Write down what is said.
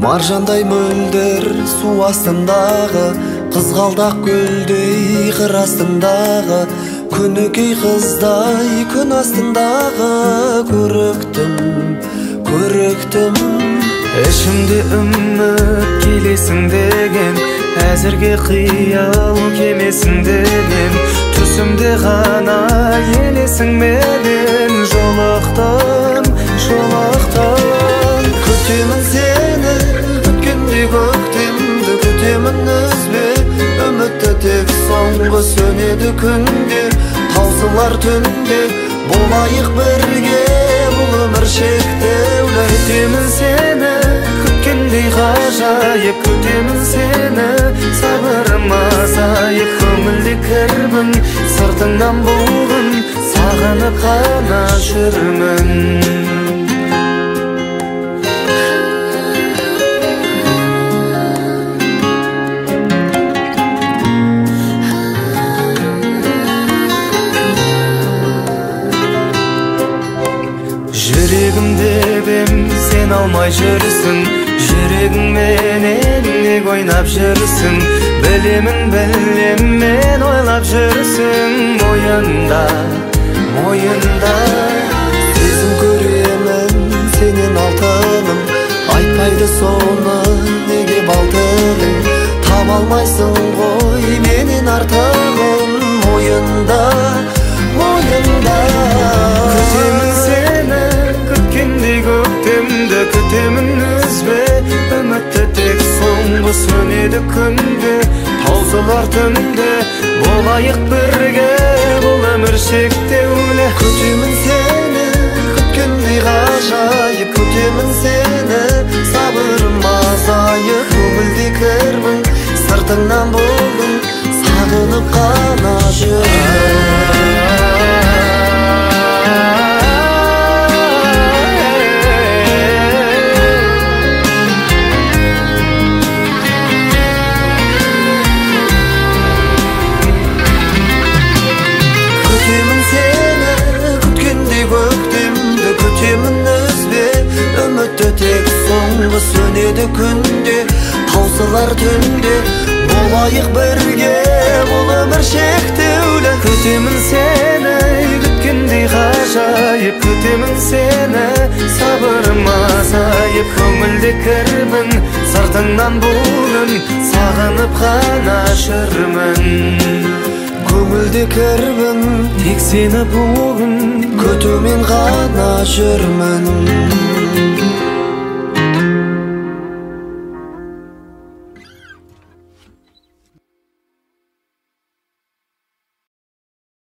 Маржандай мөлдер су астындағы, қызғалдақ гүлдей қыр астындағы, көнекей қыздай күн астындағы көріктім. Ішімде үміт келесің деген, әзірге қиял кемесің деген, түсімде ғана елесің менен, жолықтым. Күтемін сені, күткендей көктемді, күтемін үзбе үмітті, тек соңғы сөнеді күнде, таусылар түнде, болайық бірге бұл өмір шектеулі. Күтемін сені, күткендей ғажайып, күтемін сені, сабырым азайып, көңілде кірбің, сыртыңнан бұлғын, сағынып қана жүрмін. Жүрегімде бем сен алмай жүрсің, жүрегіңменен неге ойнап жүрсің, білемін мен ойлап жүрсің, мойында сезім көремін сенен алтыным, айтпайды соны неге балтырым, таба алмайсың ғой менен артығын, мойында. Күтемін сені, күткендей көктемді, күтемін үзбе үмітті, тек соңғы сөнеді күнде, таусылар түнде, болайық бірге бұл өмір шектеулі. Күтемін сені, күткендей ғажайып, күтемін сені, сабырым азайып, көңілде кірбің, сыртыңнан бұлғын, сағынып қана жүрмін. Күтемін сені, күткендей көктемді, күтемін үзбе үмітті, тек соңғы сөнеді күнде, таусылар түнде, болайық бірге бұл өмір шектеулі. Күтемін сені, күткендей ғажайып, күтемін сені, сабырым азайып, көңілде кірбің, сыртыңнан бұлғын, сағынып қана жүрмін. Көңілде кірбің, тек сені бүгін күтумен ғана жүрмін.